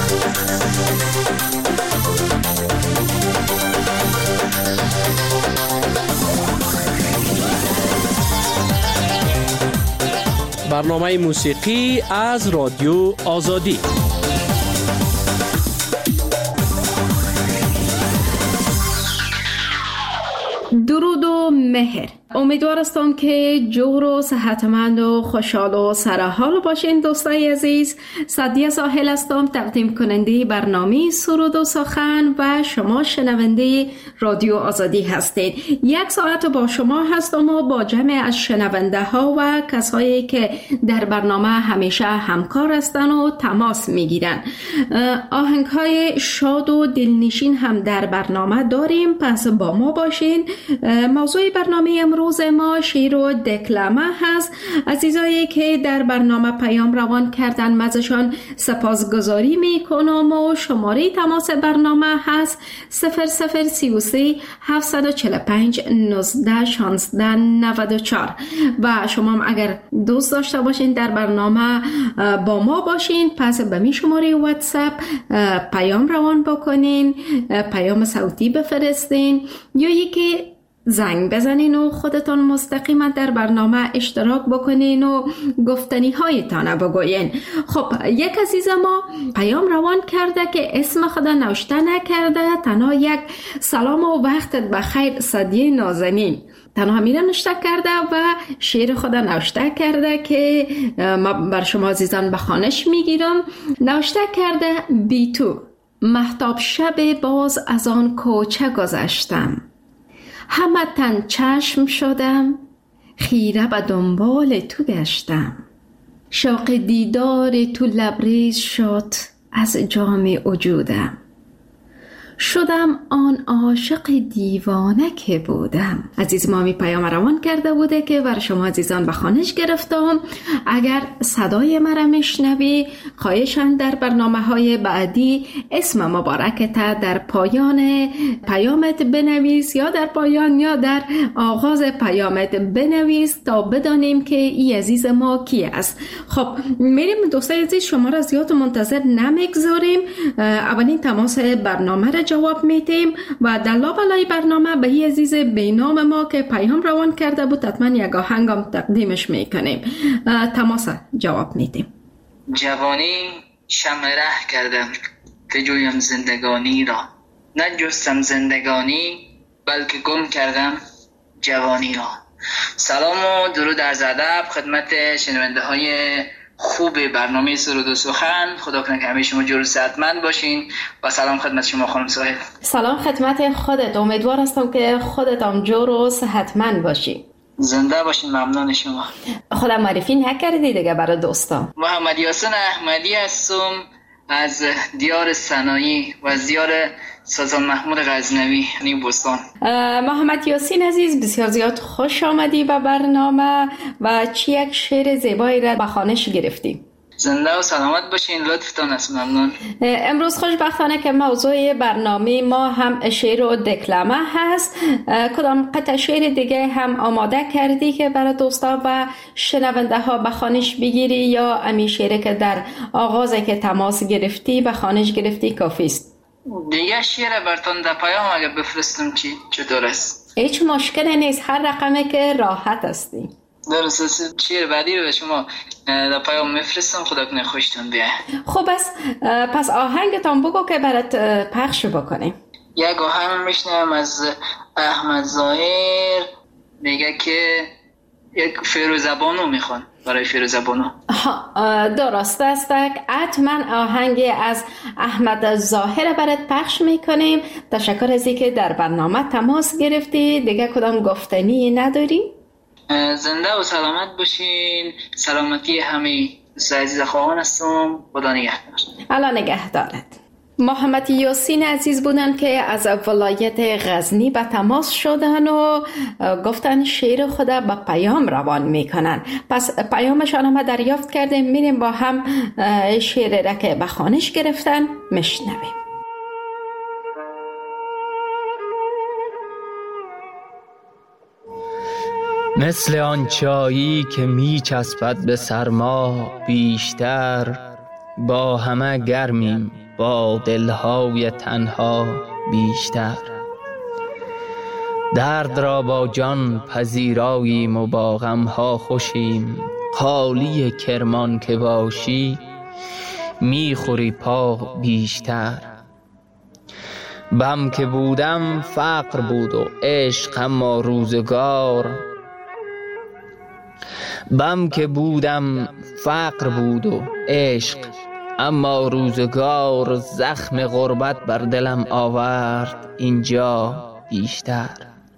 برنامه موسیقی از رادیو آزادی. درود و مهر. امیدوار هستم که جور و صحتمند و خوشحال و سرحال باشین. دوستای عزیز، سعدیه ساحل هستم، تقدیم کننده برنامه سرود و سخن و شما شنونده رادیو آزادی هستید. یک ساعت با شما هستم و با جمع از شنونده ها و کسایی که در برنامه همیشه همکار هستن و تماس میگیرن. آهنگ های شاد و دلنشین هم در برنامه داریم، پس با ما باشین. موضوع برنامه امروز ما شعر و دکلمه هست. عزیزایی که در برنامه پیام روان کردن مزشان سپاسگزاری میکنم و شماره تماس برنامه هست 0033 745 19 16 94 و شما هم اگر دوست داشته باشین در برنامه با ما باشین، پس به می شماره واتساپ پیام روان بکنین، پیام صوتی بفرستین یا یکی زنگ بزنین و خودتان مستقیما در برنامه اشتراک بکنین و گفتنی هایتان بگوین. خب، یک عزیز ما پیام روان کرده که اسم خدا نوشته نکرده، تنها یک سلام و وقتت بخیر سعدیه نازنین تنها میره نوشته کرده و شعر خدا نوشته کرده که ما بر شما عزیزان بخوانش میگیرم. نوشته کرده: بی تو مهتاب شب باز از آن کوچه گذشتم، همه تن چشم شدم، خیره به دنبال تو گشتم، شوق دیدار تو لبریز شد از جام وجودم، شدم آن عاشق دیوانه که بودم. عزیز ما می پیام روان کرده بوده که بر شما عزیزان به خوانش گرفتم. اگر صدای مرا میشنوی، خواهشاً در برنامه‌های بعدی اسم مبارکت در پایان پیامت بنویس یا در پایان یا در آغاز پیامت بنویس تا بدانیم که این عزیز ما کی است. خب میریم دوستای عزیز، شما را زیاد منتظر نمیگذاریم. اولین تماس برنامه را جواب میدیم و در لابلای برنامه به این عزیز بینام ما که پیام روان کرده بود حتما یک آهنگم تقدیمش میکنیم. تماس جواب میدیم. جوانی شمع ره کردم که جویم زندگانی را، نجستم زندگانی بلکه گم کردم جوانی را. سلام و درود عرض ادب خدمت شنونده های خوب برنامه سرود و سخن. خدا کنه که همه شما جور و صحتمند باشین و سلام خدمت شما خانم ساحل. سلام خدمت خودت، امیدوار هستم که خودت هم جور و صحتمند باشی. زنده باشین، ممنون شما. خودم معرفی نکردی دیگه برای دوستان. محمد یاسین احمدی هستم از دیار سنایی و از دیار سلطان محمود غزنوی نیوبستان. محمد یاسین عزیز، بسیار زیاد خوش آمدی به برنامه و چی یک شعر زیبایی را به خوانش گرفتی. زنده و سلامت باشین، لطفتان است، ممنون. امروز خوشبختانه که موضوع برنامه ما هم شعر و دکلمه هست. کدام قطع شعر دیگه هم آماده کردی که برای دوستا و شنونده ها به خوانش بگیری یا امی شعری که در آغاز که تماس گرفتی به خوانش گرفتی کافی است؟ دیگه شعر براتون در پیام اگه بفرستم چطور است؟ هیچ مشکلی نیست، هر رقمی که راحت هستی. درست، شعر بعدی رو به شما در پیام میفرستم. خدا کنه خوشتون بیاد. خب پس آهنگتان بگو که برات پخش بکنیم. یک آهنگ میشنم از احمد ظاهر، میگه که یک فیروزبانو میخوان برای فیروزبانو. درست است، حتما آهنگ از احمد ظاهر برات پخش میکنیم. تشکر از اینکه در برنامه تماس گرفتی. دیگه کدام گفتنی نداری؟ زنده و سلامت باشین. سلامتی همه عزیز خواهان هستم. خدا نگهدار. الله نگهدارت. محمد یاسین عزیز بودن که از ولایت غزنی به تماس شدن و گفتن شعر خدا به پیام روان میکنن. پس پیامشان هم دریافت کردیم، میریم با هم شعر را که به خوانش گرفتن میشنویم. مثل آن چایی که می چسبد به سرما بیشتر، با همه گرمیم با دلهای تنها بیشتر. درد را با جان پذیراییم و با غمها خوشیم، خالی کرمان که باشی میخوری پا بیشتر. بم که بودم فقر بود و عشق اما روزگار، بم که بودم فقر بود و عشق اما روزگار، زخم غربت بر دلم آورد اینجا بیشتر.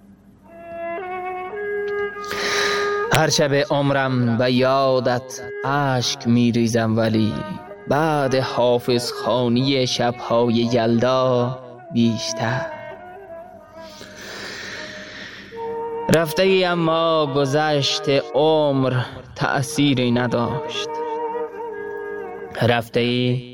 هر شب عمرم به یادت اشک میریزم، ولی بعد حافظ خوانی شبهای یلدا بیشتر. رفته ای اما گذشت عمر تأثیری نداشت، رفته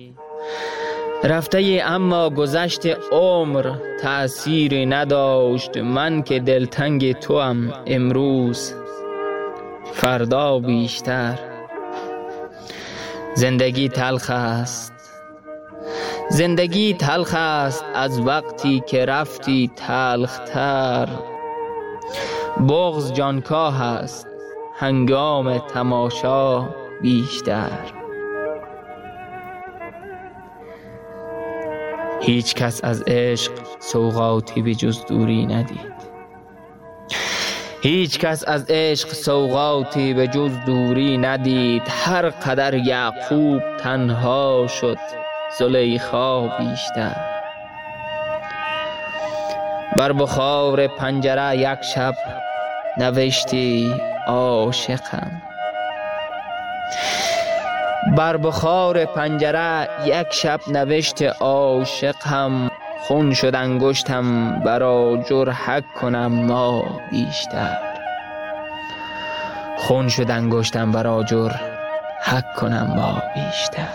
ای اما گذشت عمر تأثیری نداشت. من که دلتنگ توام امروز فردا بیشتر. زندگی تلخ است، زندگی تلخ است از وقتی که رفتی تلختر. بغض جانکاه است هنگام تماشا بیشتر. هیچ کس از عشق سوغاتی به جز دوری ندید، هیچ کس از عشق سوغاتی به جز دوری ندید. هر قدر یعقوب تنها شد زلیخا بیشتر. بر بخار پنجره یک شب نوشتی عاشقم، بر بخار پنجره یک شب نوشت عاشقم. خون شد انگشتم برا جرحک کنم ما بیشتر، خون شد انگشتم برا جرحک کنم ما بیشتر.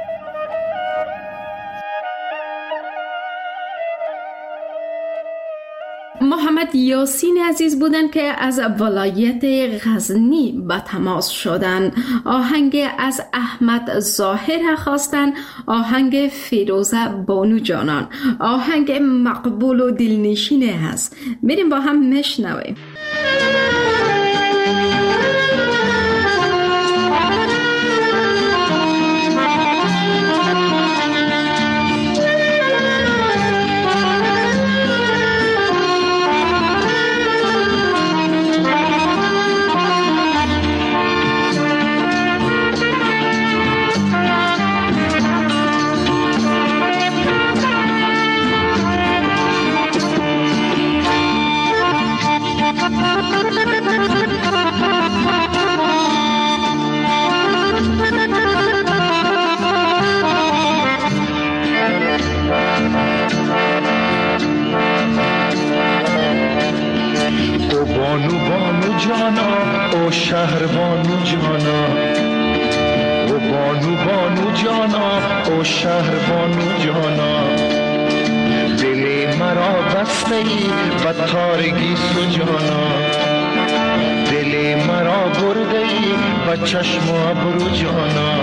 محمد یاسین عزیز بودند که از ولایت غزنی به تماس شدند. آهنگ از احمد ظاهر خواستند، آهنگ فیروزه بانو جانان. آهنگ مقبول و دلنشینه هست، بریم با هم مشنویم. شهر بانو جانا، او بانو بانو جانا، او شهر بانو جانا. دل مرا بسته ای و تارگی سجانا، دل مرا برده ای و چشم و ابرو جانا.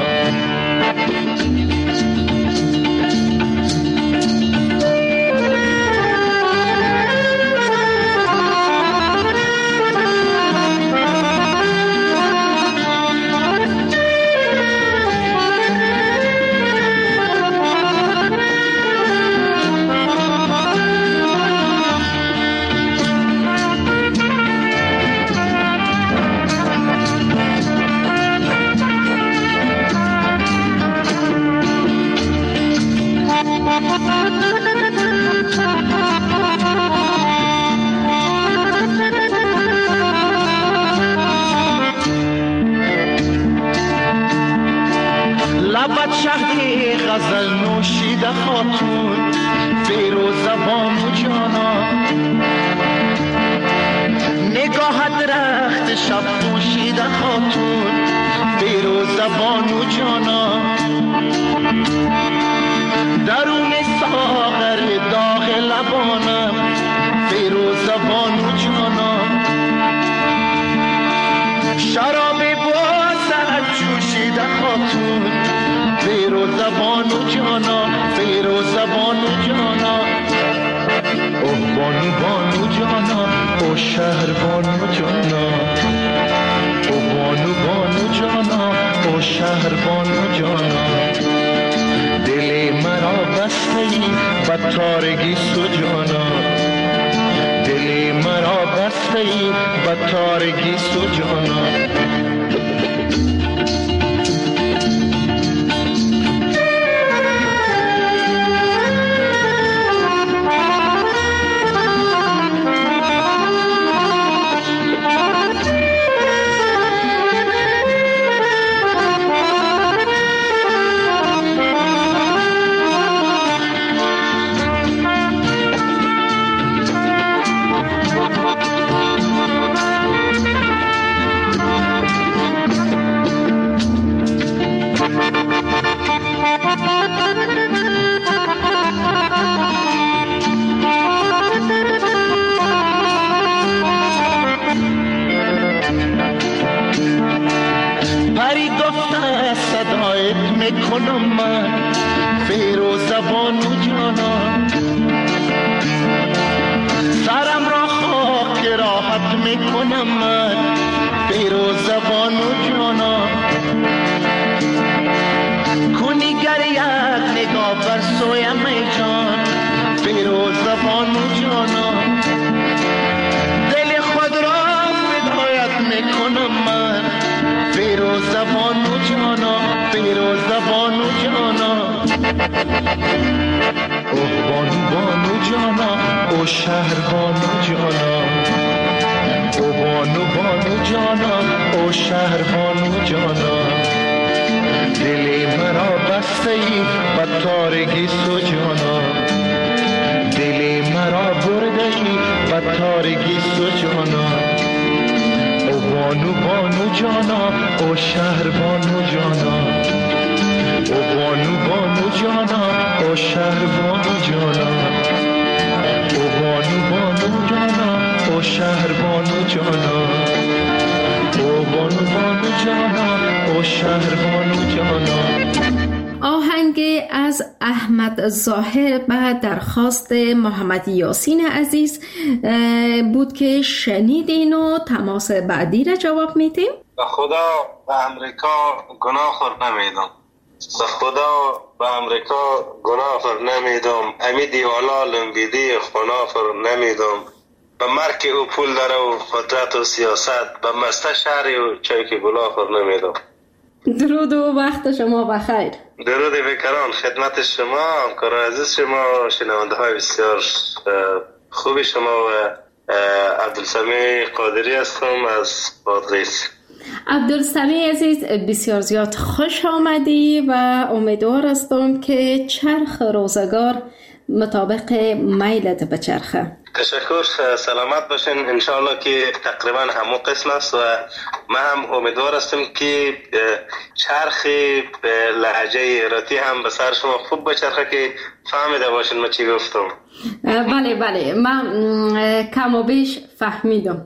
لبت شهری غزل نوشیده خاتون، فیروزه بانو جانا. نگاهت رخت شب نوشیده خاتون، فیروزه بانو جانا. درون ساغر داغ لبانم، فیروزه بانو جانا. شراب بازت جوشیده خاتون، فیروزه بانو جانا، فیروزه شهر بانو جانا، او بانو بانو جانا، او شهر بانو جانا. دل مرا بسته ای به تارگی سجانا، دل مرا بسته ای به تارگی سجانا. میکنم من فیروز بانو جانا، سرم را خاک راحت میکنم من فیروز بانو جانا. کنی گر یک نگاه بر سویم ای جان فیروز بانو جانا، دل خود را فدایت میکنم من فیروز بانو جانا، فیروز بانو جانا. اوه بانو بانو جانا، او شهر بانو جانا، او بانو بانو جانا، او شهر بانو جانا. دل مرا بسته ای به تارگی سجانا، دل مرا برده ای به تارگی سجانا. او بانو بانو جانا، او شهر بانو جانا، او بانو بانو جانا، او شهر بانو جانا، او بانو بانو جانا، او شهر بانو جانا، او بانو بانو جانا، او شهر بانو جانا. آهنگ از احمد ظاهر به درخواست محمد یاسین عزیز بود که شنیدین و تماس بعدی را جواب میدیم. به خدا به امریکا گناه خور نمیدم، به خدا به امریکا گناه خور نمیدم، امی دیوالا لنبیدی خنا خور نمیدم. به مرک او پول داره و قدرت و سیاست، به مسته شهری و چای که گلا خور نمیدم. درود و وقت شما بخیر. درود بکران خدمت شما، همکار عزیز شما، شنونده های بسیار خوبی شما و عبدالسمیع قادری هستم از بادغیس. عبدالسمیع عزیز بسیار زیاد خوش آمدی و امیدوار هستم که چرخ روزگار مطابق میلت بچرخه. تشکر، سلامت باشین. انشاءالله که تقریبا همون قسم است و من هم امیدوار هستم که چرخ لهجه ایراتی هم به سر شما خوب بچرخه که فهمیده باشین ما چی گفتم. بله بله، من کم و بیش فهمیدم.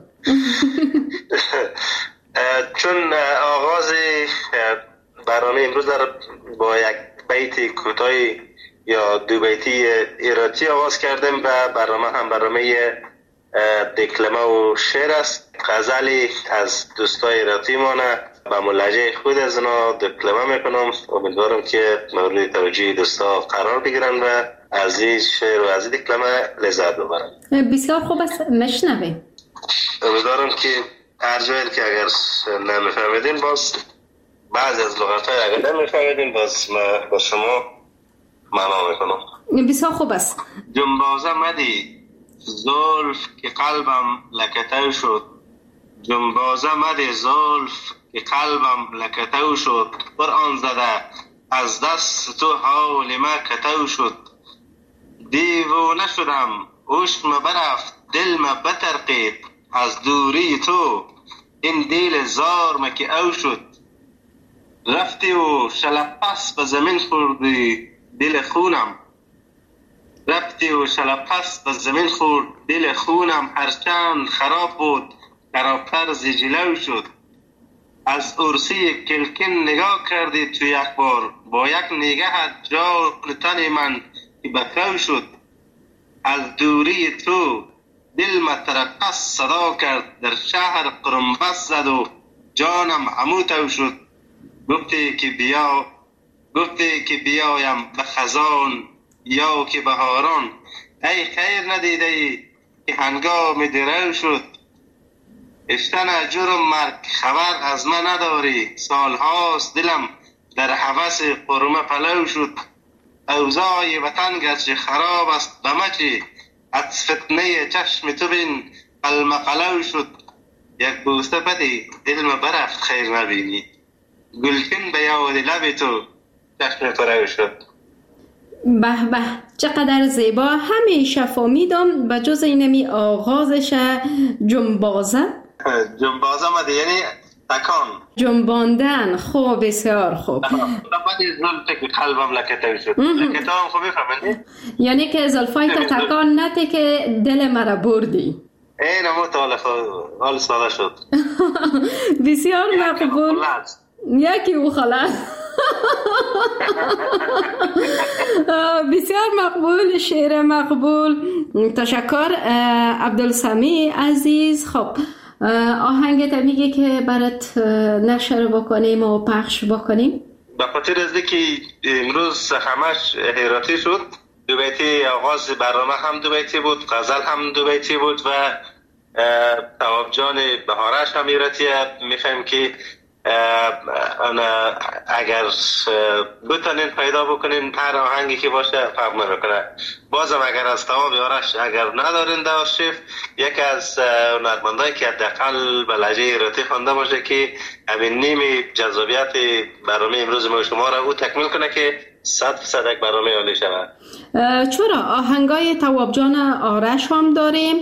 چون آغاز برنامه امروز در با یک بیت کوتاهی یا دو بیتی ایراتی آغاز کردیم و برنامه هم برنامه دکلمه و شعر است. غزلی از دوستای ایراتی مانه به ملحجه خود از اونا دکلمه میکنم. امیدوارم که مورد توجه دوستا قرار بگیرن و از این شعر و از این دکلمه لذت ببرن. بسیار خوب است، نشنویم. امیدوارم که هر جایی که اگر نمیفهمیدین باز بعضی از لغت‌های اگر نمیفهمیدین باز با شما معنا میکنم. بسیار خوب است. جنبازه مدی زلف که قلبم لکتو شد، جنبازه مدی زلف که قلبم لکتو شد، قرآن زده از دست تو حال ما کتو شد. دیوانه شدم عشق ما برفت دل ما بترقید، از دوری تو این دل زار ما که او شد. رفتی و شلپس به زمین خوردی دل خونم، رفتی و شلپس به زمین خورد دل خونم، هرچند خراب بود خرابتر زجلو شد. از عرصی کلکن نگاه کردی تو یک بار، با یک نگاه جان تن من که بکو شد. از دوری تو دل مترقص صدا کرد، در شهر قرنبس زد و جانم عموتو شد. گفتی که بیایم به خزان یا که بهاران، ای خیر ندیده ای که هنگام درو شد. اشتن جرم مرگ خبر از من نداری، سالهاست دلم در هوس قرمه پلو شد. اوضاع وطن گرچه خراب است بمچی، از فتنه چشم تو بین قلمقلو شد. یک بوسه بدی دل ما برفت خیر نبینی، گلچین به یاد لب تو چشم پرو شد. به به چقدر زیبا. همیشه فهمیدم به جز اینمی آغازش جنبازه مده یعنی تکان جنباندن. خوب، بسیار خوب. بعد زلفت که قلبم لکتو شد. لکتو هم خوبی فهمیدی؟ یعنی که زلفای تا تکان نته که دل مرا بردی. این همون حال ساده شد. بسیار مقبول. یکی او خلاص. بسیار مقبول، شعر مقبول. تشکر عبدالسمیع عزیز. خب آهنگت میگه که برات نشر بکنیم و پخش بکنیم. به خاطر از که امروز همش هیراتی شد، دو بیتی آغاز برنامه هم دو بیتی بود، غزل هم دو بیتی بود و تواب جان بهارش هم هیراتیه. میخوایم که اگر بتونین پیدا بکنین هر آهنگی که باشه فرق نمیکنه. بازم اگر از تواب یارش اگر ندارین در آرشیف، یکی از هنرمندایی که حداقل به لهجه ایراتی خوانده باشه که همین نیم جذابیت برنامه امروز ما شما را او تکمیل کنه که 100% یک برنامه عالی شود. چرا آهنگای تواب جان آرش هم داریم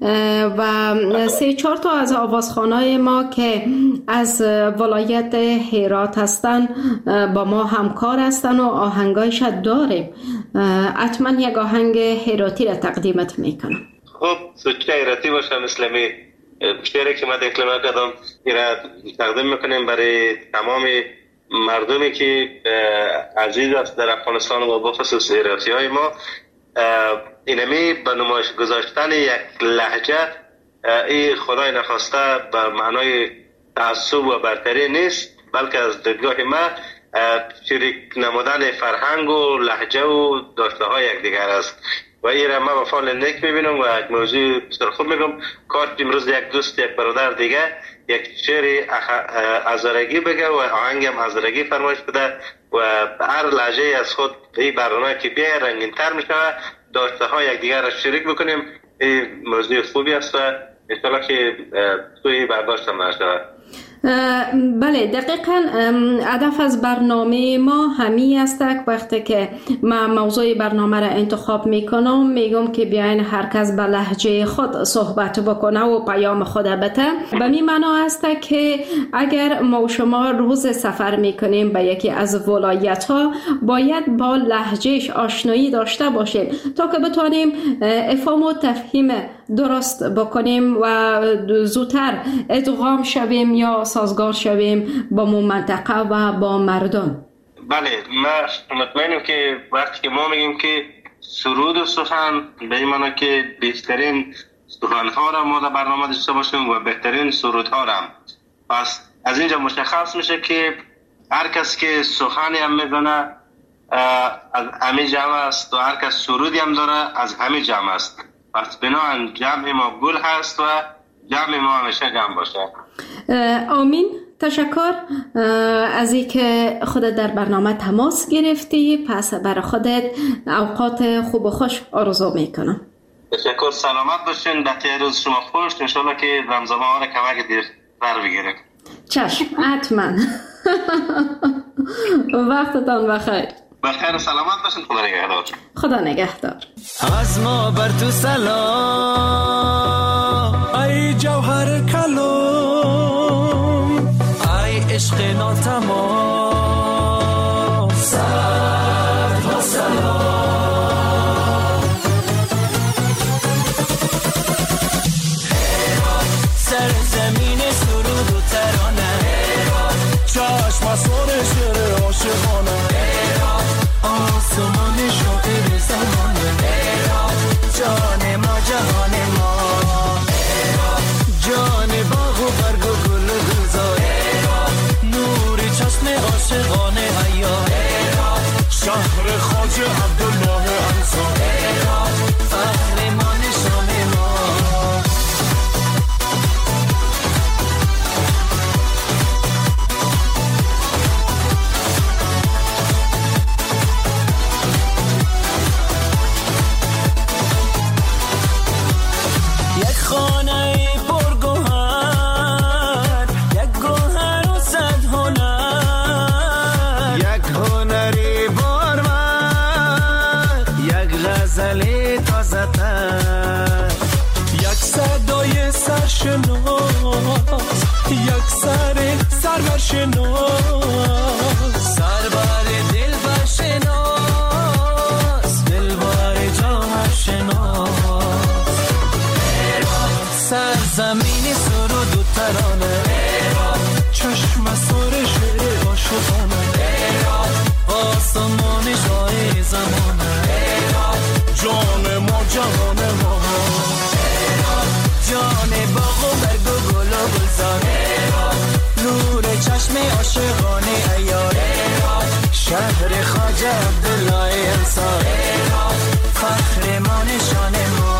و 3-4 تا از آوازخوانای ما که از ولایت هرات هستن با ما همکار هستن و آهنگایش داریم. حتما یک آهنگ هراتی را تقدیمت میکنم. خب سوچه هراتی باشه، مثل می شعری که ما دکلمه کردم را تقدیم میکنیم برای تمام مردمی که عزیز است در افغانستان و بخصوص هراتی های ما. اینمی به نمایش گذاشتن یک لهجه این خدای نخواسته به معنای تعصب و برتری نیست، بلکه از دیدگاه ما شریک نمودن فرهنگ و لهجه و داشته های یک دیگر است و این را ما به فعال نیک میبینم و یک موضوع بسیار خوب میگم. کاش امروز یک دوست، یک برادر دیگه یک شعر ازارگی بگه و آهنگ هم ازارگی فرمایش بده و هر لهجه از خود این برنامه که بیای رنگین تر میشه، داشته های یک دیگر را شریک بکنیم. این موضوع خوبی است و انشاءالله که توی برداشت هم نشود. بله دقیقاً هدف از برنامه ما همین است که وقتی که من موضوع برنامه را انتخاب میکنم میگم که بیاین هر کس به لهجه خود صحبت بکنه و پیام خود بده. به می معنا است که اگر ما و شما روز سفر میکنیم به یکی از ولایت ها باید با لهجهش آشنایی داشته باشیم تا که بتونیم افهام و تفهیم درست بکنیم و زودتر ادغام شویم یا سازگار شویم با منطقه و با مردم. بله ما مطمئنم که وقتی که ما میگیم که سرود و سخن به این معنی که بهترین سخنها را ما در برنامه داشته باشیم و بهترین سرودها را هم. پس از اینجا مشخص میشه که هر کس که سخنی هم میزنه از همه جمع است و هر کس سرودی هم داره از همه جمع است. پس بنابراین جمع ما گل هست و جمع ما همیشه جمع باشه. آمین. تشکر از این که خودت در برنامه تماس گرفتی. پس برای خودت اوقات خوب و خوش آرزو میکنم. تشکر. سلامت باشین. بقیه روز شما خوش. انشالله که رمضان ها را کمک دیرتر بگیره. چشم حتما. وقتتان بخیر. بخیر و سلامت باشین. خدا نگهدار. خدا نگهدار. از ما بر تو سلام ای جوهر کلام، ای عشق ناتمام، صد و سلام. سر زمین سرود و ترانه، چشم اصار شعر عاشقانه، آسمان شاعر زمانه، جان ما جهان ما. غزل تازه تر، یک صدای سرشناس، یک سرور شناس، سربر دلبر شناس، دلبر جامر شناس. سرزمین سرود و ترانه، چشم سر شعر عاشقانه، آسمان جای زمانه، جان ما جهان ما، جان باغ و برگ و گل و گلزار، نور چشم عاشقانه عیار، شهر خواجه عبدالله انصار، فخر ما نشان ما.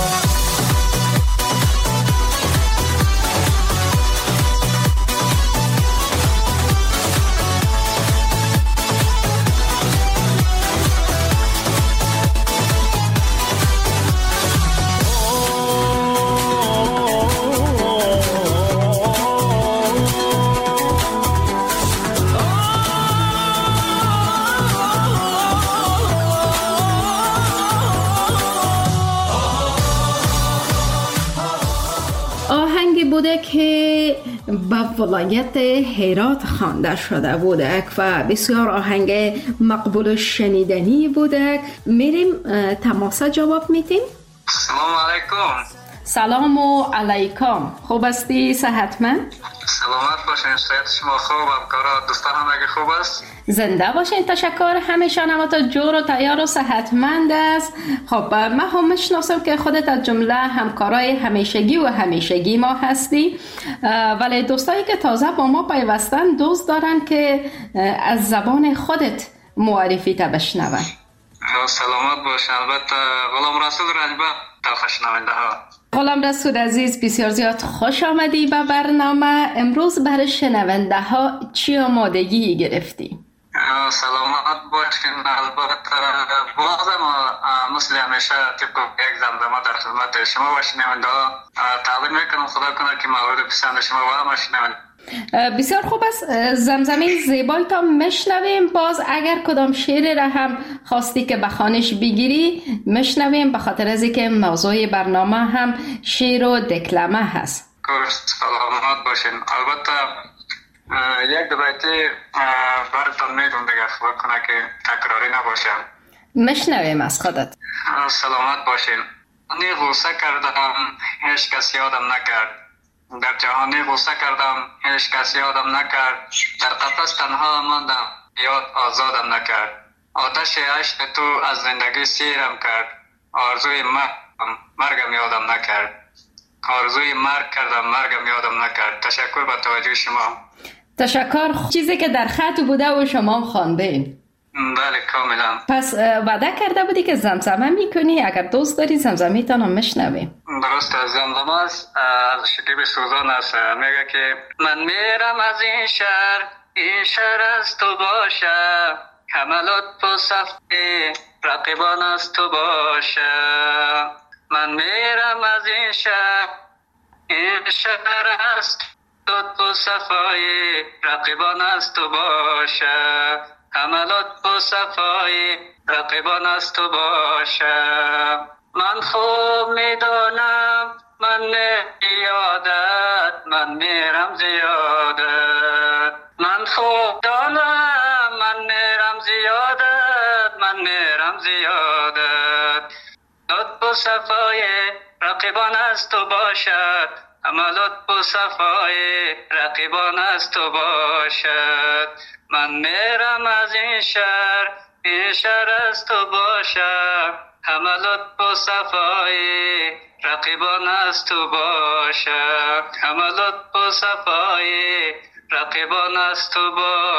بوده که به ولایت هرات خوانده شده بوده و بسیار آهنگ مقبول و شنیدنی بوده. میریم تماسه جواب میتیم. سلام علیکم. سلام و علیکم. خوب هستی؟ صحتمند؟ سلامت باشین. صحت شما خوب؟ همکارا دوستان هم اگه خوب است؟ زنده باشین. تشکر. همیشه نمات جور و تیار و صحتمند است. خب من هم میشناسم که خودت از جمله همکارای همیشگی ما هستی، ولی دوستایی که تازه با ما پیوستن دوست دارن که از زبان خودت معرفی تا بشنون. سلامت باشین. البته غلام رسول رنجبه تا شنونده ها. غلام رسول عزیز بسیار زیاد خوش آمدی به برنامه. امروز برای شنونده ها چی آمادگی گرفتی؟ سلامت باشین. البته بازم مثل همیشه طبق یک زمزمه در خدمت شما و شنونده ها تعلیم میکنم. خدا کنه که مورد پسند شما و همه شنونده. بسیار خوب است. زمزمه زیبای تا مشنویم. باز اگر کدام شعر را هم خواستی که بخوانش بگیری مشنویم، به خاطر از اینکه موضوع برنامه هم شعر و دکلمه هست. سلامت باشین. البته یک دو بیتی براتون میگم دیگه، خدا کنه که تکراری نباشه. مشنویم از خودت. سلامت باشین. نی غصه کردم هیچ کس یادم نکرد، در جهانی غصه کردم هیچ کس یادم نکرد، در قفس تنها ماندم یاد آزادم نکرد، آتش عشق تو از زندگی سیرم کرد، آرزوی مرگم یادم نکرد، آرزوی مرگ کردم مرگم یادم نکرد. تشکر به توجه شما. تشکر. چیزی که در خط بوده و شما خوانده ایم. بله کاملا. پس وعده کرده بودی که زمزمه میکنی، اگر دوست داری زمزمه تا میشنویم. درست. زمزمه است از شکیب سوزان است. میگه که من میرم از این شهر از تو باشه، حملات و صفحه رقیبان از تو باشه. من میرم از این شهر از تو صفای رقیبان از تو باشه، حملات و صفای رقیبان از تو باشه. من خوب میدانم من یادت، من میرم زیادت، من خوب دانم من میرم زیادت، من میرم زیادت. لطف و صفای رقیبان از تو باشد، عملات و صفای رقیبان از تو باشد. من میرم از این شهر از تو باشد، حملات و صفای رقیبان از تو باشد، حملات و صفای رقیبان از تو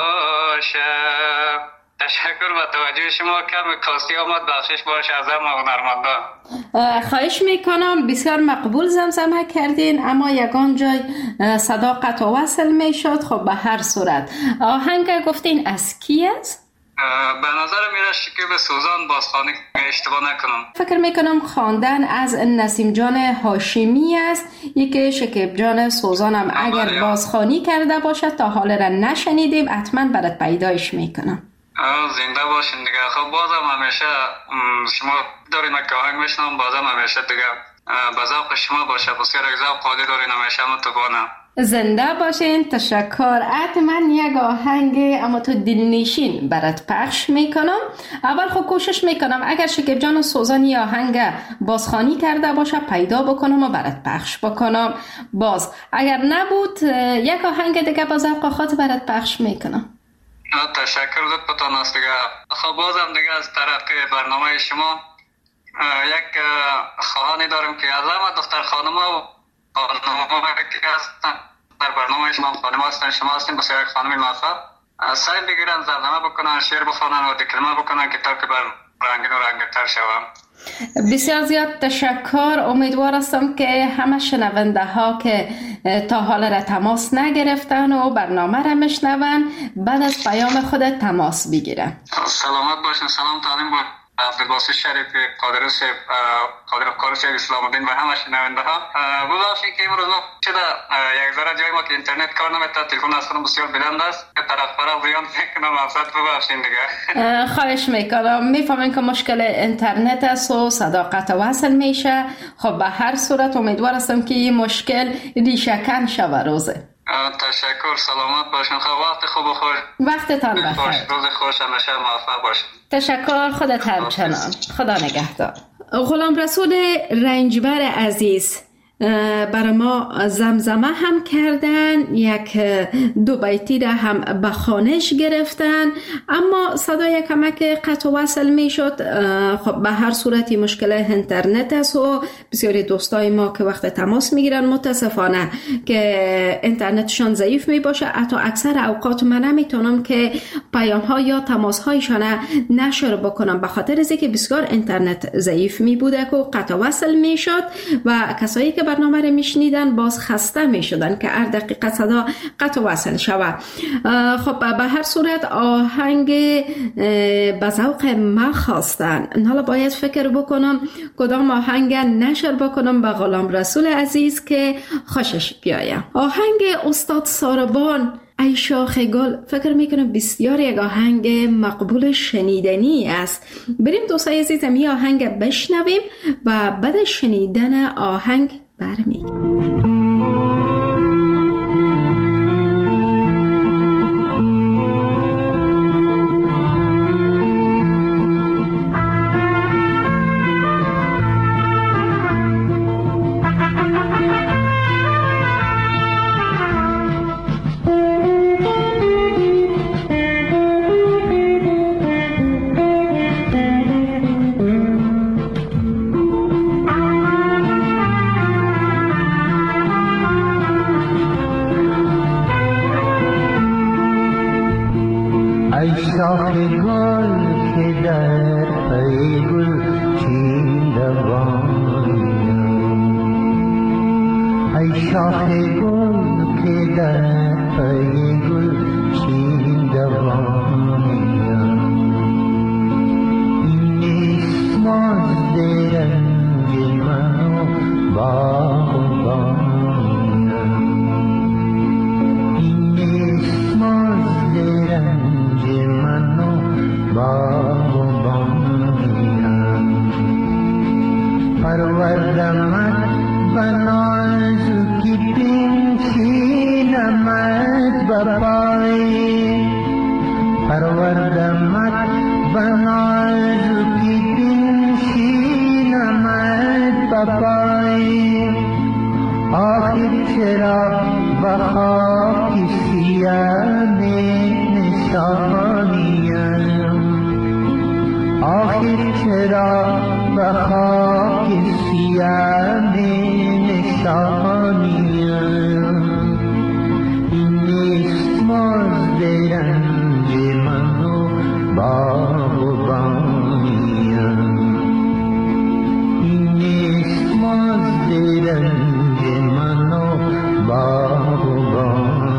باشد. تشکر به توجه شما. کم کاستی آمد بخشش باشه از همه هنرمندان. خواهش میکنم. بسیار مقبول زمزمه کردین، اما یگان جای صدا قطع و وصل میشد. خب به هر صورت آهنگ گفتین از کی است؟ به نظر میره شکیب سوزان بازخوانی اشتباه نکنم. فکر میکنم خواندن از نسیم جان هاشمی است. یکی شکیب جان سوزان هم اگر بازخوانی کرده باشد تا حال را نشنیدیم، حتما برات پیدایش میکنم. زنده باشین دیگه. خب بازم همیشه شما دارین که آهنگ میشنم، بازم همیشه دیگه به ذوق شما باشه، بسیار یک ذوق عالی دارین همیشه متوانم. زنده باشین. تشکر. من یک آهنگ اما تو دلنشین برات پخش میکنم. اول خب کوشش میکنم اگر شکیب جان و سوزانی آهنگ بازخوانی کرده باشه پیدا بکنم و برات پخش بکنم. باز اگر نبود یک آهنگ دیگه با ذوق خاطر برات پخش میکنم. تشکر لطفتان است دیگه. خب بازم دیگه از طرف برنامه شما یک خواهانی دارم که از همه دختر خانم‌ها و خانم‌ها که هستن در برنامه شما خانم هستن، شما هستین بسیار یک خانم موفق، سعی بگیرن زمزمه بکنن، شعر بخونن و دکلمه بکنن که تا که بر رنگین و رنگین‌تر شوم. بسیار زیاد تشکر. امیدوار هستم که همه شنونده ها که تا حال را تماس نگرفتن و برنامه را میشنون بعد از پیام خود تماس بگیرن. سلامت باشین. سلام تعلیم با عبدالباسط شریف قادرس قادر اسلام الدین و همه شنونده ها. ببخشید که امروز ما شده یک ذره جای ما که اینترنت کار نمیکنه، تلفن اصلا بسیار بلند است، طرف برا زیان میکنم، افسد ببخشید دیگه. خواهش میکنم. میفهمین که مشکل اینترنت است و صدا قطع وصل میشه. خب به هر صورت امیدوار هستم که این مشکل ریشه کن شود روزه. تشکر. سلامت باشین. خب وقت خوب و خوش. وقتتان بخیر. روز خوش همیشه موفق باشین. تشکر. خودت همچنان. خدا نگهدار. غلام رسول رنجبر عزیز برای ما زمزمه هم کردن، یک دو بیتی را هم به خوانش گرفتن، اما صدای کمک قطع وصل می شد. خب به هر صورتی مشکل اینترنت است و بسیاری دوستای ما که وقت تماس می گیرن متاسفانه که اینترنتشان ضعیف می باشه، حتی اکثر اوقات من نمیتونم که پیام ها یا تماس هایشان نشر بکنم به خاطر از اینکه بسیار اینترنت ضعیف می بوده که قطع وصل می شد و کسایی که برنامه رو میشنیدن باز خسته میشدن که هر دقیقه صدا قطع وصل شود. خب به هر صورت آهنگ به ذوق ما خواستن. حالا باید فکر بکنم کدام آهنگ نشر بکنم به غلام رسول عزیز که خوشش بیاید. آهنگ استاد ساربان ای شاخ گل فکر میکنم بسیار یک آهنگ مقبول شنیدنی است. بریم دوستای عزیزم یه آهنگ بشنویم و بعد شنیدن آهنگ برمیگردیم. شاخ گل که در پی گل چین دوانیم، ای شاخ گل که در پی گل چین دوانیم، این نیست مزد رنج من و باغبانیم، این نیست مزد رنج من و باغبانیم، پروردمت به نازکی پنشینمت به پای، پروردمت به نازکی پنشینمت به پای، آخر چرا به خاک سیاه نشانیم، آخر چرا به خاک سیاه نشانیم، این نیست مزد رنج من و باغبانیم، این نیست مزد رنج من و باغبانیم.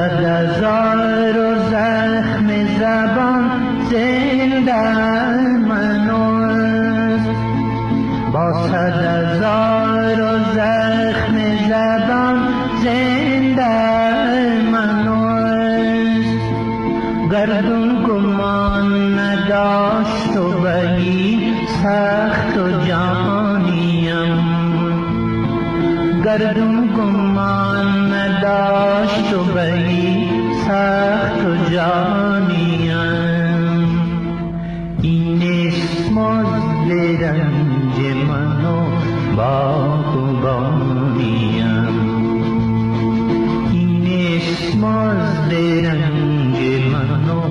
100,000 زخم زبان زنده منوست، با 100,000 زخم زبان زنده منوست. گردون گمان نداشت و بلی سخت و جانیم، گردون گمان نداشت و بلی سخت و جانیم. این است مزد رنج من و باغبانیم، این است مزد رنج من و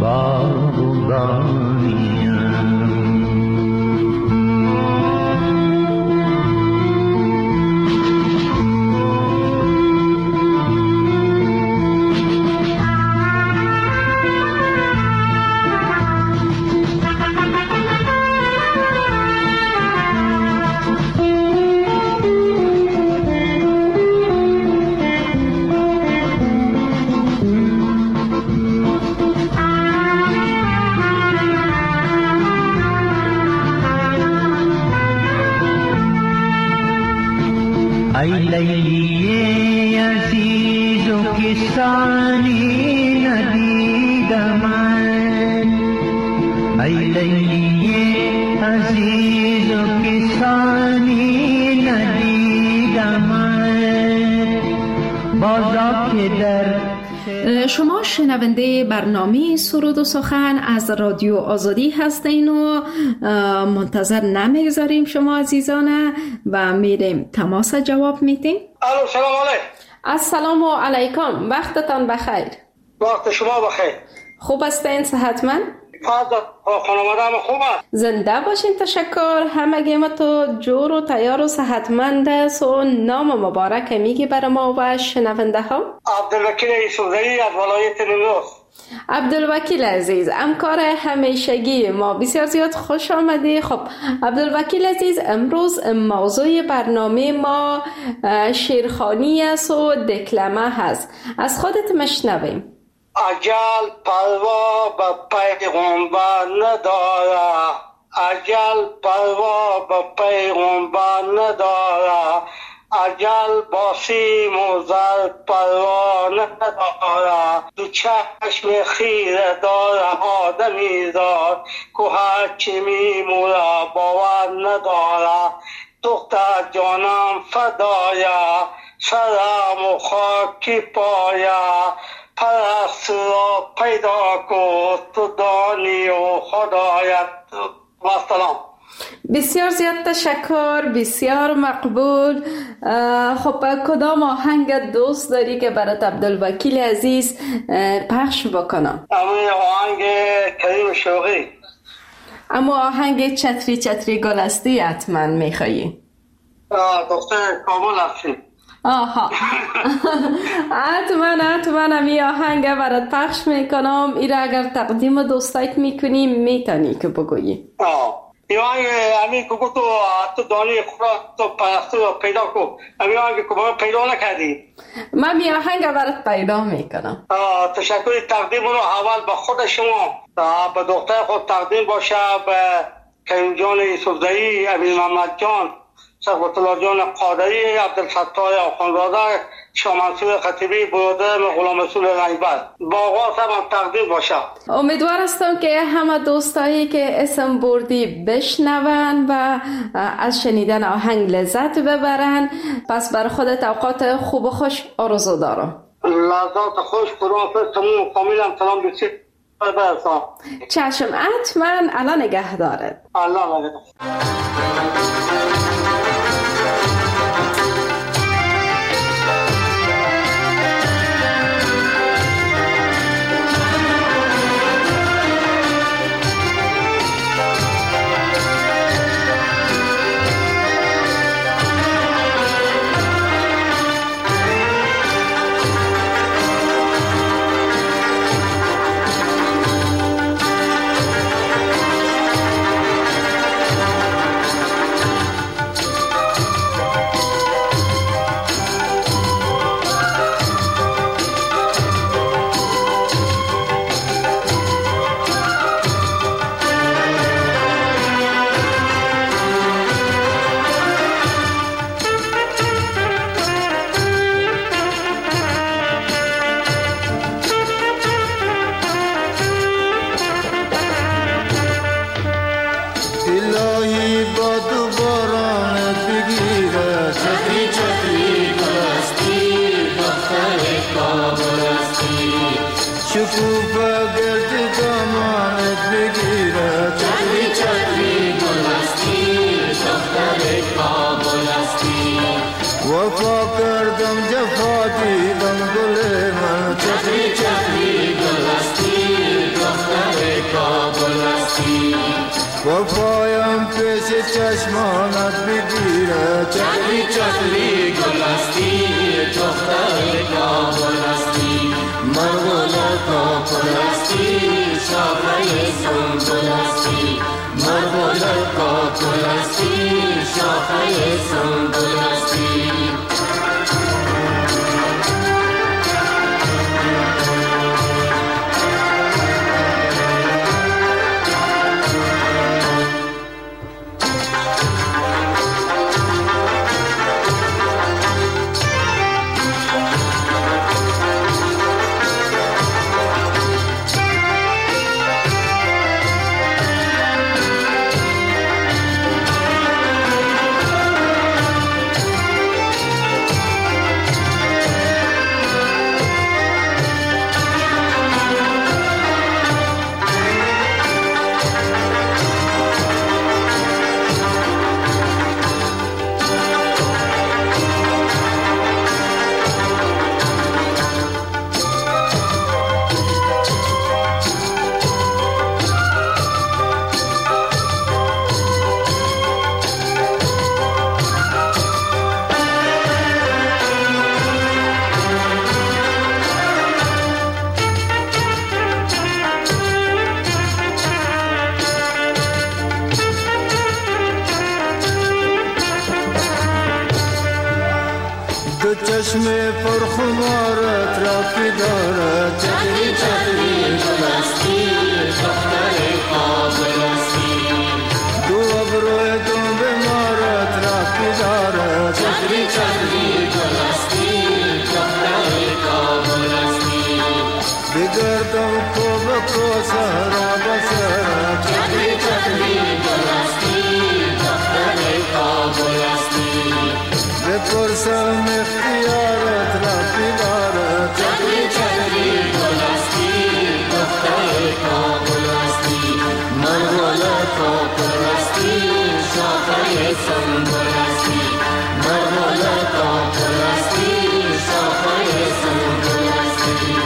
باغبانیم. ای لیلی عزیز و کسانی ندیدم، ای لیلی عزیز و کسانی ندیدم، بازا که در شما شنونده برنامه سرود و سخن از رادیو آزادی هستین و منتظر نمیگذاریم شما عزیزانه و میریم تماس جواب میدیم. الو، سلام علیکم. السلام علیکم، وقتتان بخیر. وقت شما بخیر. خوب هستین؟ صحتمند؟ خانواده هم خوب است. زنده باشین. تشکر. همگی ما تو جور و تیار و صحتمند است. و نام مبارک میگی بر ما و شنونده ها؟ عبدالوکیل یوسفزئی از ولایت نیمروز. عبدالوکیل عزیز، همکار همیشگی ما، بسیار زیاد خوش آمدی. خب عبدالوکیل عزیز، امروز موضوع برنامه ما شیرخوانی است و دکلمه هست. از خودت مشنویم. اجل پروا به پیغمبر نداره، اجل پروا به پیغمبر نداره، اجل با سیم و زر پروا نداره. دو چشم خیره داره آدمی زاد که هرچی میموره باور نداره. دختر جانم فدایا، سرم و خاکی پایا، پرست را پیدا کن تو دانی و خدایت. و سلام. بسیار زیاد تشکر، بسیار مقبول. خب کدام آهنگ دوست داری که برات عبدالوکیل عزیز پخش بکنم؟ اما آهنگ کریم شوقی. اما آهنگ چتری چتری گلستی حتما میخوایی؟ دختر کامل هستی. آها حتما همی آهنگ برات پخش میکنم. ایره اگر تقدیم دوستایت میکنی میتونی که بگویی. این آهنگ همی که تو دانی خورا تو پرسته رو پیدا کن. همی آهنگ که پیدا نکردی. من می آهنگ برات پیدا میکنم. تشکر. تقدیم رو اول به خود شما، به دختر خود تقدیم باشه، به کریم جان یوسفزئی، امین محمد جان، صفوت الله جان قادری، عبدالفتاح آخوندزاده، شاه منصور خطیبی، برادر غلام رسول رنگبر. با آغاز هم تقدیم باشه. امیدوار هستم که همه دوستایی که اسم بردی بشنون و از شنیدن آهنگ لذت ببرن. پس بر خودت اوقات خوب و خوش آرزو دارم. لذات خوش. خداحافظ. تمام فامیلم سلام بسید برسان. چشم. حتما. الان نگه دارد. الله نگه. شکوفه گرد دامانت بگیره چتری چتری گلستی دختر کابل هستی وفا کردم جفا دیدم گل من چتری چتری گلستی دختر کابل هستی وفایم پیش چشمانت بگیره چتری چتری گلستی دختر کابل هستی مرغول کابل هستی شاخه سنبل هستی مرغول کابل هستی شاخه سنبل هستی چشم پرخمارت را که دارد چتری چتری گلستی دختر کابل هستی دو ابروی دنب مارت را که دارد چتری چتری گلستی دختر کابل هستی بگردم کو بکو سهرا بسرد چتری چتری گلستی دختر کابل هستی بپرسم اختیارت را که دارد چتری چتری گلستی دختر کابل هستی مرغول کابل هستی شاخه سنبل هستی مرغول کابل هستی شاخه سنبل هستی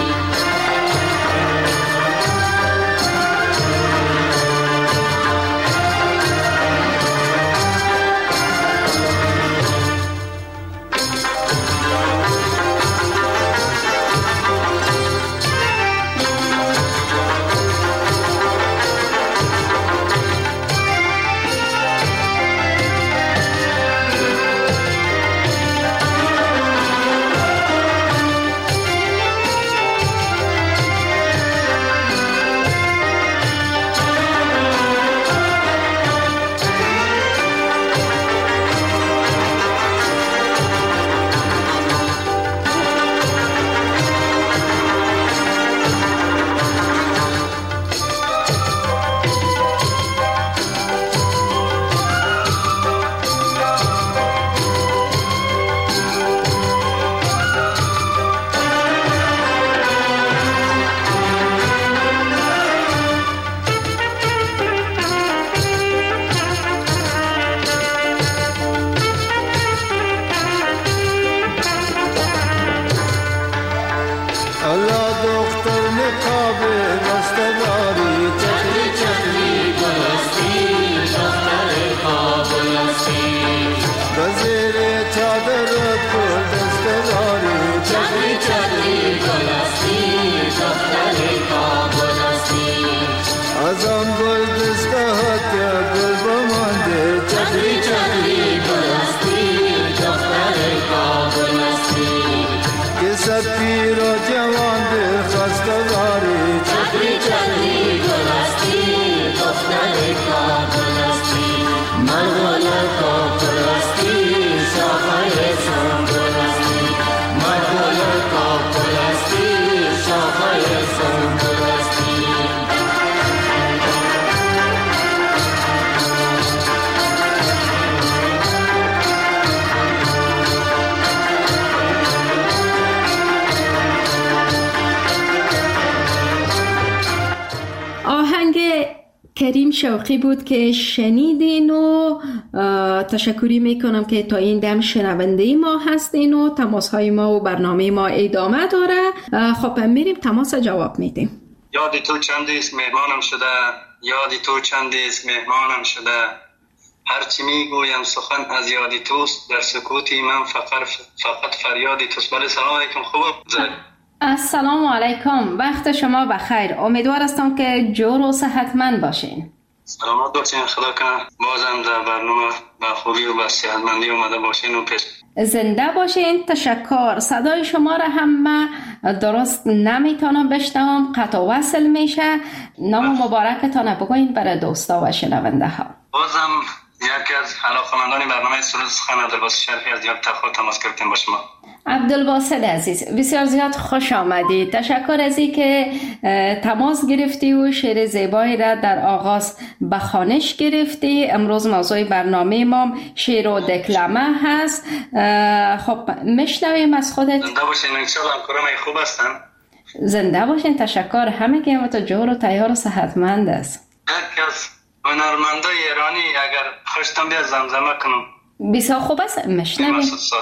کریم شوقی بود که شنیدین و تشکری میکنم که تا این دم شنونده ما هستین و تماس های ما و برنامه ما ادامه داره. خب میریم تماس جواب میدیم. یادی تو چندیست مهمانم شده، یادی تو چندیست مهمانم شده، هرچی میگویم سخن از یادی توست، در سکوتی من فقط فریادی توست. بله سلام علیکم. خوب السلام علیکم، وقت شما بخیر. امیدوار هستم که جور و صحتمند باشین. سلامت باشین، خدا کنه بازم در برنامه با خوبی و با صحتمندی اومده باشین و پیش. زنده باشین. تشکر. صدای شما را هم من درست نمیتونم بشنوم، قطع و وصل میشه. نام مبارکتان بگوین برای دوستا و شنونده ها. بازم یکی از علاقه‌مندان برنامه سرود سخن عبدالباسط شریفی از دیار تخت تماس گرفتیم با شما. عبدالباسط عزیز بسیار زیاد خوش آمدید. تشکر از این که تماس گرفتی و شعر زیبایی را در آغاز به خوانش گرفتی. امروز موضوع برنامه ما شعر و دکلمه هست. خب میشنویم از خودت. زنده باشین، انشالله همکارم خوب هستن. زنده باشین. تشکر. همه که تو جور و تیار و صحتمند است. یکی از هنرمندای ایرانی اگر خوشتم بیاد زمزمه کنم. بسیار خوب است. میشنویم.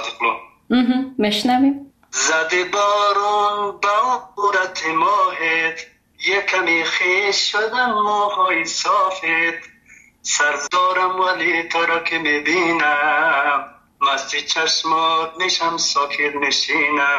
میشنویم. زده بارون با عورت ماهت، یکمی خیش شدم موهای صافت، سرزارم ولی تو را که میبینم، مستی چشمات میشم ساکت نشینم،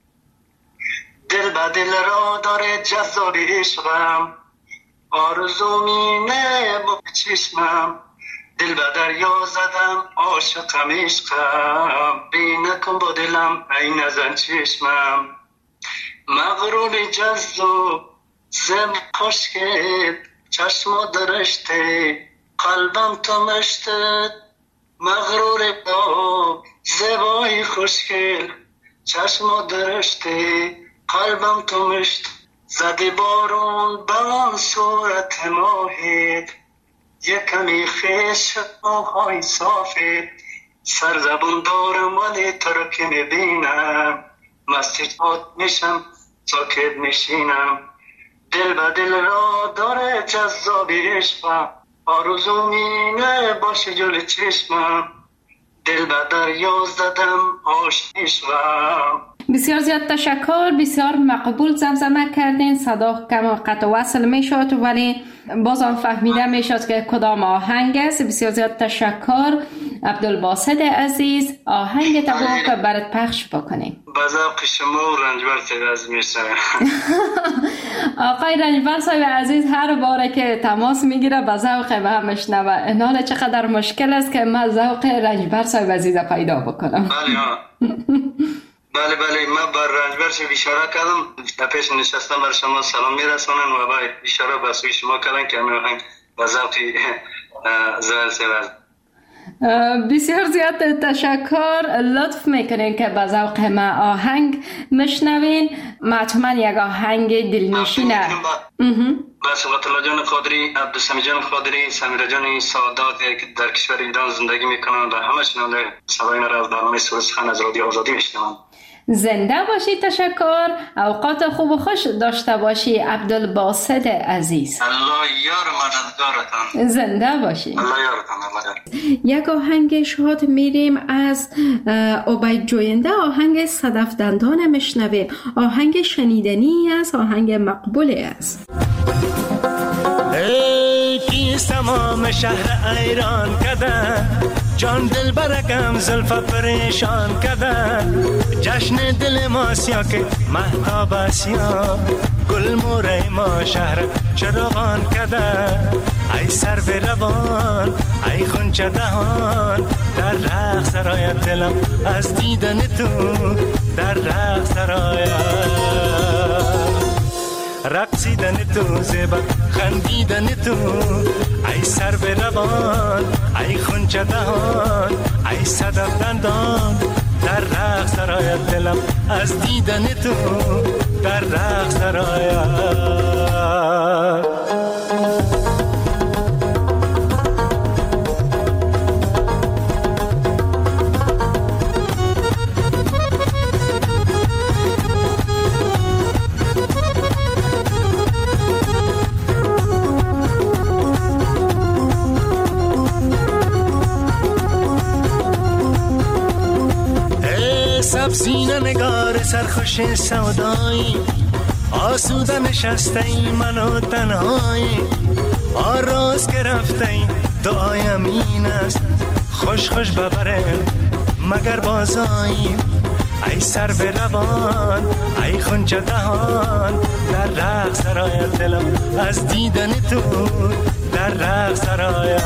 دل به دل را داره جذاب عشقم، آرزو مینه با چشمم، دل به دریا زدم عاشقم عشقم، بی نکن با دلم ای نزن چشمم، مغرور جذاب زم خشکت، چشم درشته قلبم تو مشتت، مغرور با زبای خوشگل، چشم درشته قلبم تو مشت، زده بارون با صورت ماهت، یکمی خیش موهای صافت، سرزبون دارم ولی تو رو که میبینم، مسجد میشم ساکت میشینم، دل به دل را داره جذاب عشقم، آرزو مینه باشه جلو چشمم، دل به دریا زدم عاشقم. بسیار زیاد تشکر. بسیار مقبول زمزمه کردین. صدا کم قطع وصل می شد ولی بازم فهمیده می شد که کدام آهنگ است. بسیار زیاد تشکر عبدالباسط عزیز. آهنگ تبا که برات پخش بکنیم. با ذوق شما و رنجبر صاحب عزیز میشنوم. آقای رنجبر صاحب عزیز هر باره که تماس میگیره با ذوق ما میشنوه. این حال چقدر مشکل است که من ذوق رنجبر صاحب عزیز پیدا بکنم. بله من بر رنجبر شو اشاره کردم، پیش نشستم بر شما سلام میرسونن و باید اشاره به سوی شما کردن که همین آهنگ با ذوقی زهر سوال. بسیار زیاد تشکر. لطف میکنین که با ذوق ما آهنگ مشنوین. مطمئن یک آهنگ دلنشینه. با صفت الله جان قادری، عبدالسمی جان قادری، سمیرا جان سعادت که در کشور ایران زندگی میکنن و همه شنونده صدای ما را از برنامه سرود سخن از رادیو آزادی میشنوند. زنده باشی. تشکر. اوقات خوب و خوش داشته باشی عبدالباسط عزیز. الله یار مددگارتان. زنده باشی. الله یارتان. یک آهنگ شاد میریم از عبید جوینده. آهنگ صدف دندان مشنویم. آهنگ شنیدنی است. آهنگ مقبولی است. ای کیست تمام شهر ایران کده، جان دل برکم زلف پریشان کده، جشن دل ما سیا که مهتاب سیا، گل موره ما شهر چراغان کده، ای سر به روان ای خونچه دهان، در رقص سرایت دلم از دیدن تو، در رقص سرایت رقصیدن تو زیبا خندیدن تو، ای سر به روان ای خونچه دهان ای صدف دندان، در رقص سرایت دلم از دیدن تو، در رقص سرایت. نگار سرخوش سودایی، آسوده نشسته ای منو تنهایی، آراز که رفته ای دعایم این است، خوش خوش ببره مگر بازایی. ای سر به روان ای خونچه دهان، در رقص سرای دلم از دیدن تو، در رقص سرای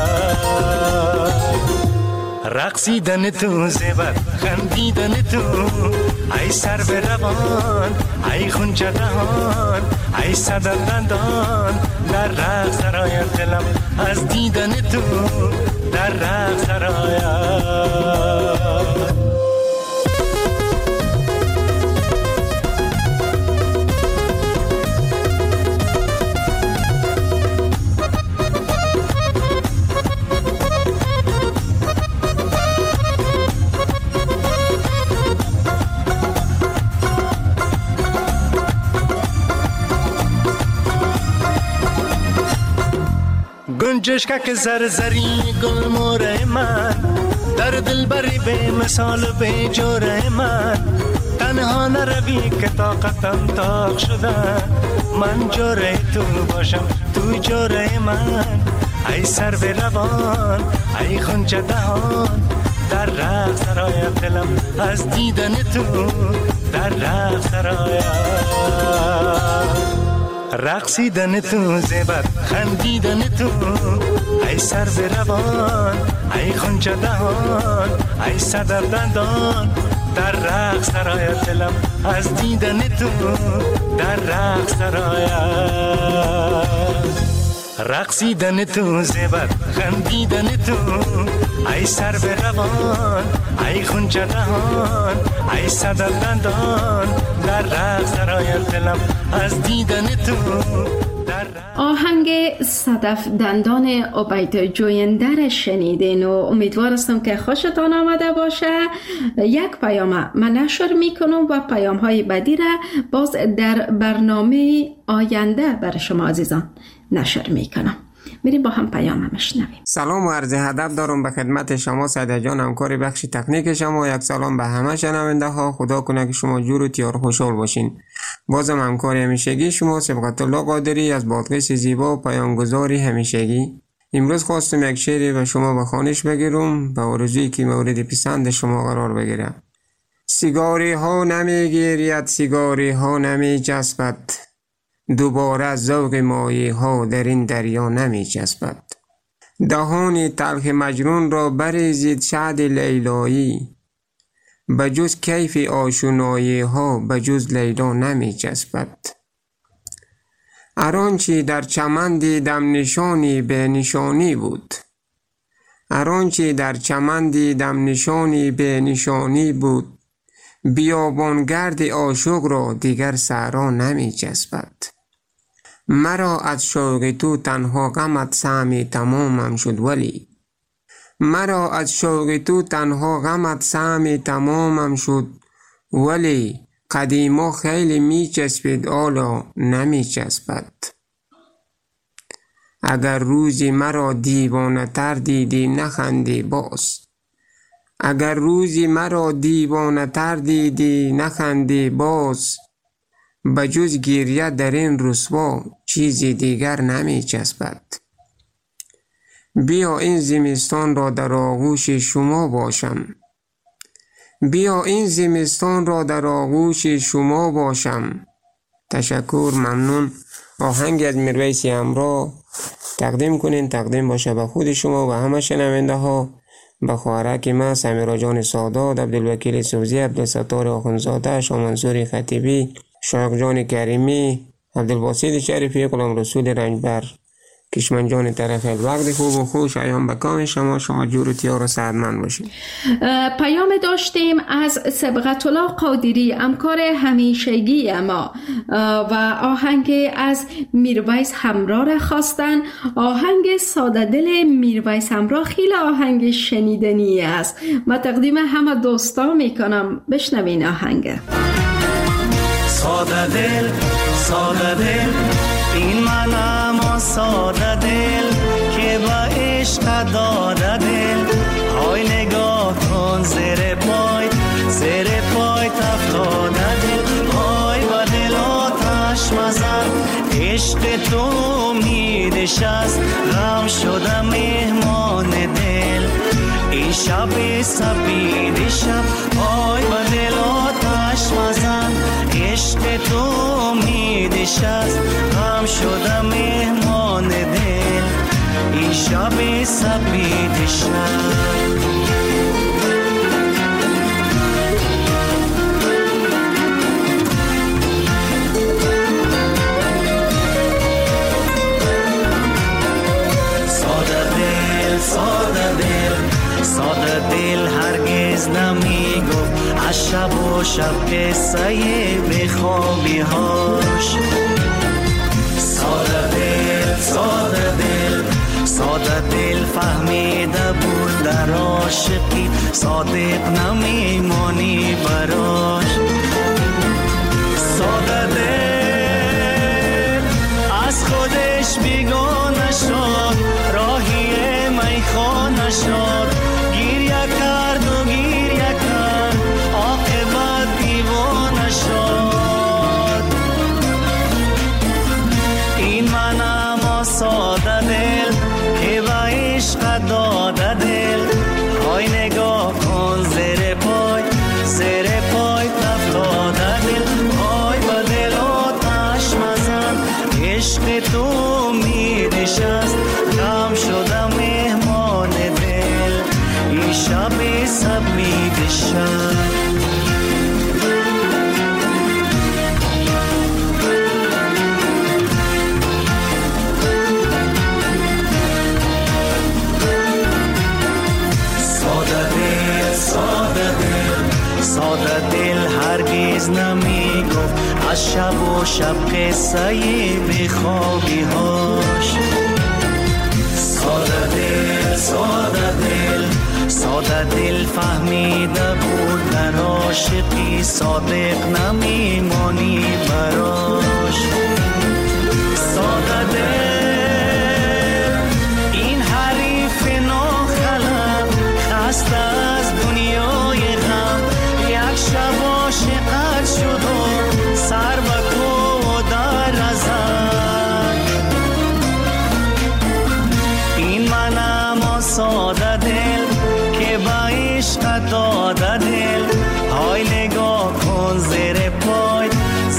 رقصیدن تو، زیبت خندیدن تو. ای سر به روان ای خونچه دهان، ای صدر دندان، در رقص سرای دلم از دیدن تو، در رقص سرای. گنجشکک زرزری گل موره من، در دل بری به مثال به جوره من. تنها نروی که طاقتم طاق شده، من جوره تو باشم تو جوره من. ای سر به روان ای خونچه دهان، در رقص سرای دلم از دیدن تو، در رقص سرای رقصیدن تو، زیبت خندیدن تو. ای سر به روان ای خونچه دهان، ای صدر دندان، در رقص سرای دلم از دیدن تو، در رقص سرای رقصیدن تو، زیبت خندیدن تو. ای سر به روان ای خونچه دهان، ای صدر دندان، در رقص سرای دلم از دیدن تو. آهنگ صدف دندان عبید جویندر شنیدین و امیدوار هستم که خوشتان آمده باشه. یک پیام من نشر میکنم و پیام های بعدی را باز در برنامه آینده برای شما عزیزان نشر میکنم. میریم با هم پیام میشنویم. سلام و عرض ادب دارم به خدمت شما سعید جان، همکار بخش تکنیک شما. یک سلام به همه شنونده ها. خدا کنه که شما جور و تیار خوشحال باشین. بازم همکار همیشگی شما سبقت الله قادری از بادغیس زیبا و پیامگذاری همیشگی. امروز خواستم یک شعری به شما به خوانش بگیرم به آرزویی که مورد پسند شما قرار بگیره. سیگاری ها نمیگیرید، سیگاری ها نمی جذبد، دوباره ذوق مایه ها در این دریا نمی جذبد. دهان تلخ مجنون را بریزید شهد لیلایی، بجز کیف آشنایی ها بجز لیلا نمی جذبد. ارانچی در چمن دیدم نشانی به نشانی بود، ارانچی در چمن دیدم نشانی به نشانی بود، بیابانگرد عاشق را دیگر صحرا نمی جذبد. مرا از شوق تو تنها غمت سهمی تمامم شد، ولی مرا از شوق تو تنها غمت سهمی تمامم شد، ولی قدیما خیلی می چسبید حالا نمی چسبد. اگر روزی مرا دیوانه تر دیدی نخندی باز، اگر روزی مرا دیوانه تر دیدی نخندی باز، بجز گریه در این رسوا چیزی دیگر نمی چسبد. بیا این زمستان را در آغوش شما باشم، بیا این زمستان را در آغوش شما باشم. تشکر، ممنون. آهنگ از میرویس همراه تقدیم کنین، تقدیم باشه به خود شما و همه شنونده ها، به خواهرک ما سمیرا جان سادات، عبدالوکیل سوزی، عبدالستار آخونزاده، شامنصور خطیبی، شایق جان کریمی، عبدالباسط شریفی، غلام رسول رنجبر، کشمن جان طرف وقت خوب و خوش ایام بکام شما جور و تیار و سعدمند باشید. پیام داشتیم از سبقت الله قادری، همکار همیشگی ما، و آهنگ از میرویس همراه را خواستن. آهنگ ساده دل میرویس همراه خیلی آهنگ شنیدنی است. من تقدیم همه دوستا میکنم، بشنوین آهنگ. ساده دل، ساده دل، این منم ساده دل که با عشق داده دل. های نگاه کن زیر پای تفتار عشق تو امیدش است، غم شدم مهمان دل. این شب سپید شب آی با دل آتش مزن، عشق تو امیدش است، غم شدم مهمان دل. این شب سپید شب ساده دل هرگز نمیگفت از شب و شب قصه بخوابی هاش. ساده دل فهمیده بود در عاشقی صادق نمیمانی براش. ساده دل از خودش بیگانه شد، راهی میخانه شد، گریه کرد عاقبت دیوانه شد. این منم ساده دل که با عشق داده دل، های نگاه کن زیر پای افتاده دل. های با دل آتش مزن، عشق تو امیدش است، غم شدم مهمان دل. این شب سپید شب ساده دل هرگز نمیگفت از شب و شب قصه بخوابی هاش. ساده دل فهمیده بود در عاشقی صادق نمیمانی براش. ساده دل این حریف ناخلم، خسته از دنیای غم، یک شب عاشقت شد و سر به کو در ازد. این منم ساده دل که با عشق داده دل، های نگاه کن زیر پای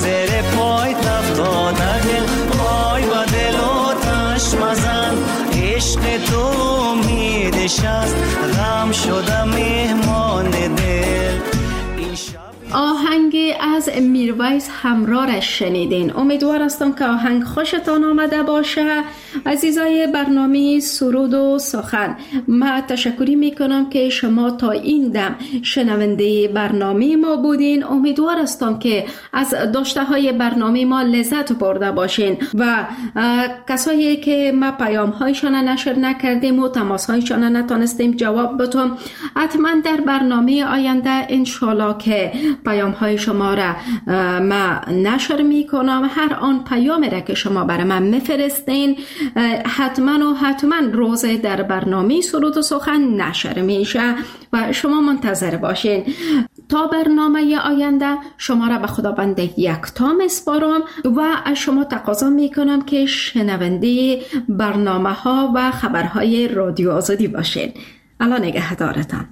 افتاده دل. های با دل آتش مزن، عشق تو امیدش است، غم شدم مهمان دل. آهنگ از میرویس همرارش شنیدین. امیدوار هستم که آهنگ خوشتان آمده باشه. عزیزای برنامه سرود و سخن، من تشکری میکنم که شما تا این دم شنونده برنامه ما بودین. امیدوار هستم که از داشته های برنامه ما لذت برده باشین و کسایی که ما پیام هایشان نشر نکردیم و تماس هایشان نتانستیم جواب بدیم، حتما در برنامه آینده انشالله که پیام های شما را ما نشر میکنم. هر آن پیام را که شما برای من میفرستین حتما روز در برنامه سرود و سخن نشر میشه و شما منتظر باشین. تا برنامه آینده شما را به خداوند یکتا میسپارم و از شما تقاضا میکنم که شنونده برنامه ها و خبرهای رادیو آزادی باشین. الله نگهدارتان.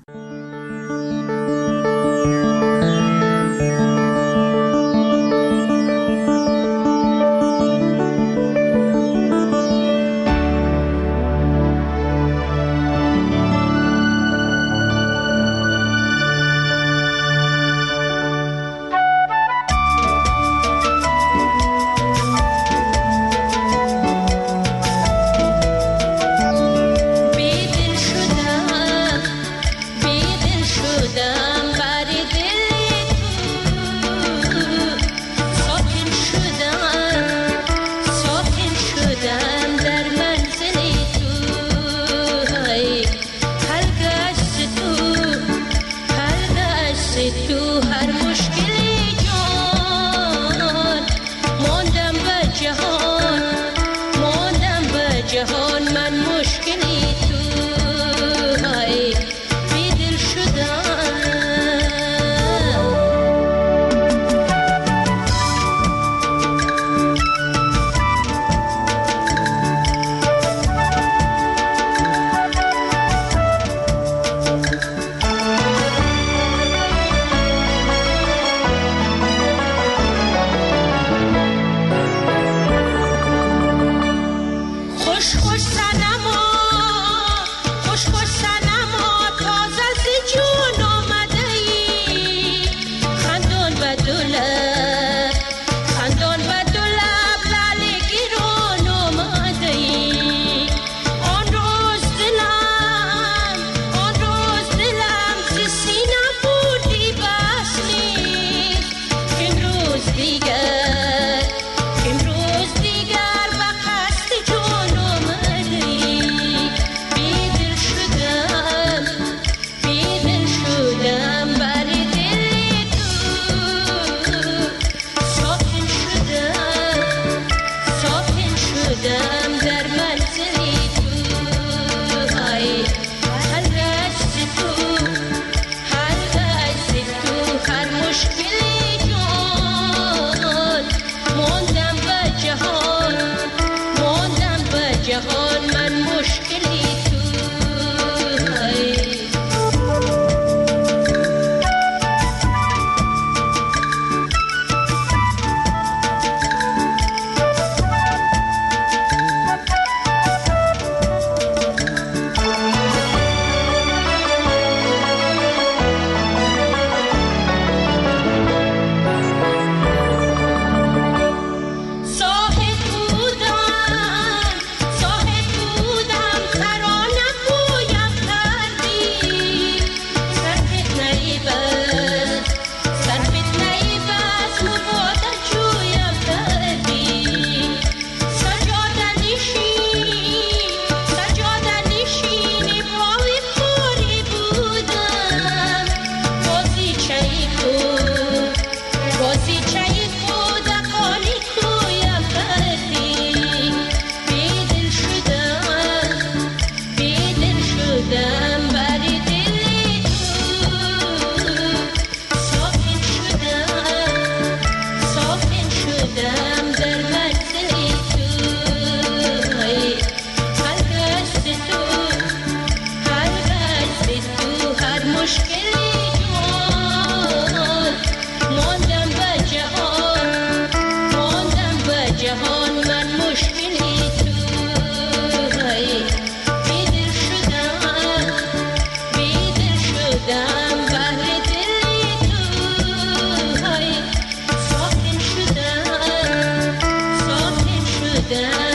در